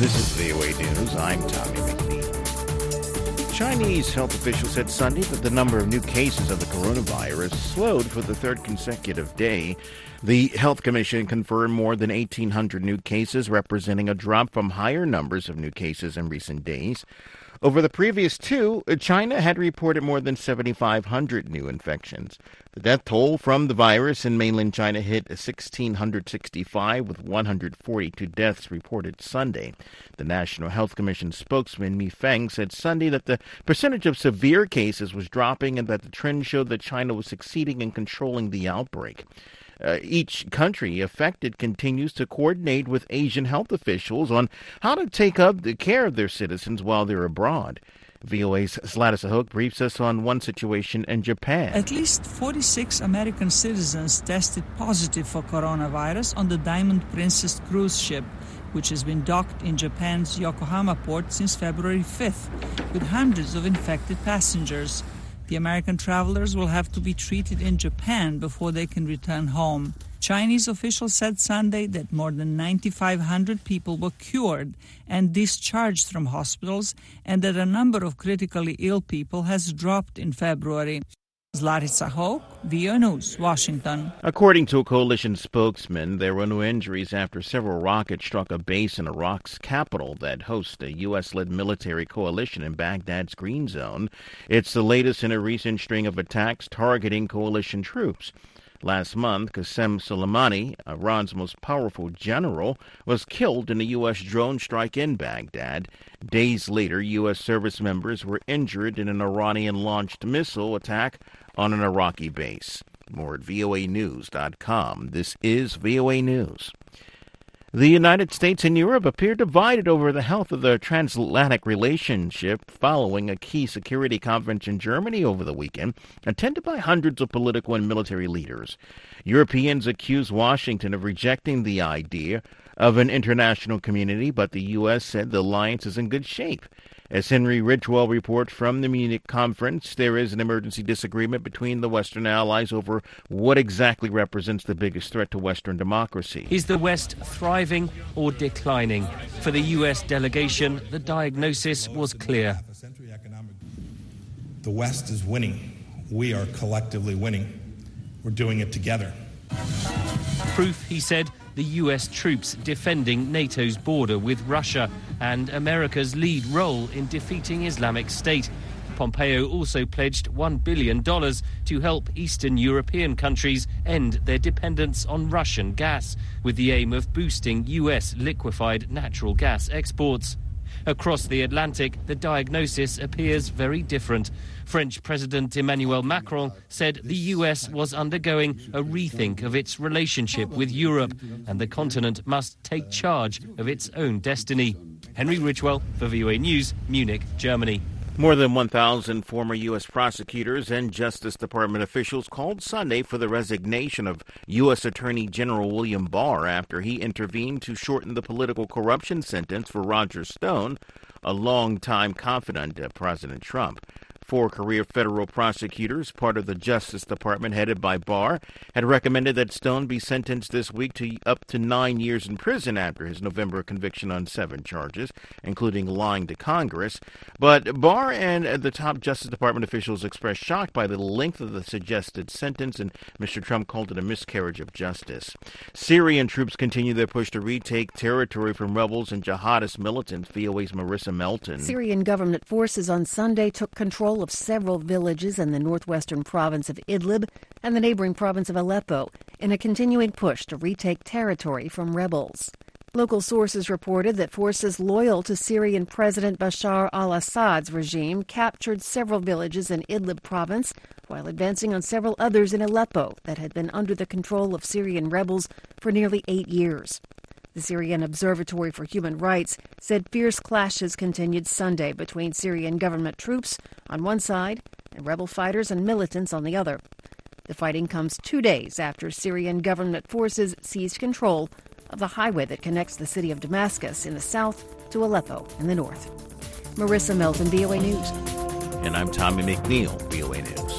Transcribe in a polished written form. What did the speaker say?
This is VOA News. I'm Tommy McNeil. Chinese health officials said Sunday that the number of new cases of the coronavirus slowed for the third consecutive day. The Health Commission confirmed more than 1,800 new cases, representing a drop from higher numbers of new cases in recent days. Over the previous two, China had reported more than 7,500 new infections. The death toll from the virus in mainland China hit 1,665, with 142 deaths reported Sunday. The National Health Commission spokesman Mi Feng said Sunday that the percentage of severe cases was dropping and that the trend showed that China was succeeding in controlling the outbreak. Each country affected continues to coordinate with Asian health officials on how to take up the care of their citizens while they're abroad. VOA's Zlata Sahok briefs us on one situation in Japan. At least 46 American citizens tested positive for coronavirus on the Diamond Princess cruise ship, which has been docked in Japan's Yokohama port since February 5th, with hundreds of infected passengers. The American travelers will have to be treated in Japan before they can return home. Chinese officials said Sunday that more than 9,500 people were cured and discharged from hospitals, and that a number of critically ill people has dropped in February. Zlata Sahok, VOA News, Washington. According to a coalition spokesman, there were no injuries after several rockets struck a base in Iraq's capital that hosts a U.S.-led military coalition in Baghdad's Green Zone. It's the latest in a recent string of attacks targeting coalition troops. Last month, Qasem Soleimani, Iran's most powerful general, was killed in a U.S. drone strike in Baghdad. Days later, U.S. service members were injured in an Iranian-launched missile attack on an Iraqi base. More at voanews.com. This is VOA News. The United States and Europe appear divided over the health of the transatlantic relationship following a key security conference in Germany over the weekend, attended by hundreds of political and military leaders. Europeans accuse Washington of rejecting the idea of an international community, but the U.S. said the alliance is in good shape. As Henry Ridgwell reports from the Munich conference, there is an emergency disagreement between the Western allies over what exactly represents the biggest threat to Western democracy. Is the West thriving or declining? For the U.S. delegation, the diagnosis was clear. The West is winning. We are collectively winning. We're doing it together. Proof, he said, the U.S. troops defending NATO's border with Russia and America's lead role in defeating Islamic State. Pompeo also pledged $1 billion to help Eastern European countries end their dependence on Russian gas, with the aim of boosting U.S. liquefied natural gas exports. Across the Atlantic, the diagnosis appears very different. French President Emmanuel Macron said the U.S. was undergoing a rethink of its relationship with Europe, and the continent must take charge of its own destiny. Henry Ridgwell for VOA News, Munich, Germany. More than 1,000 former U.S. prosecutors and Justice Department officials called Sunday for the resignation of U.S. Attorney General William Barr after he intervened to shorten the political corruption sentence for Roger Stone, a longtime confidant of President Trump. 4 career federal prosecutors, part of the Justice Department headed by Barr, had recommended that Stone be sentenced this week to up to 9 years in prison after his November conviction on 7 charges, including lying to Congress. But Barr and the top Justice Department officials expressed shock by the length of the suggested sentence, and Mr. Trump called it a miscarriage of justice. Syrian troops continue their push to retake territory from rebels and jihadist militants. VOA's Marissa Melton. Syrian government forces on Sunday took control of several villages in the northwestern province of Idlib and the neighboring province of Aleppo in a continuing push to retake territory from rebels. Local sources reported that forces loyal to Syrian President Bashar al-Assad's regime captured several villages in Idlib province while advancing on several others in Aleppo that had been under the control of Syrian rebels for nearly 8 years. The Syrian Observatory for Human Rights said fierce clashes continued Sunday between Syrian government troops on one side and rebel fighters and militants on the other. The fighting comes 2 days after Syrian government forces seized control of the highway that connects the city of Damascus in the south to Aleppo in the north. Marissa Melton, VOA News. And I'm Tommy McNeil, VOA News.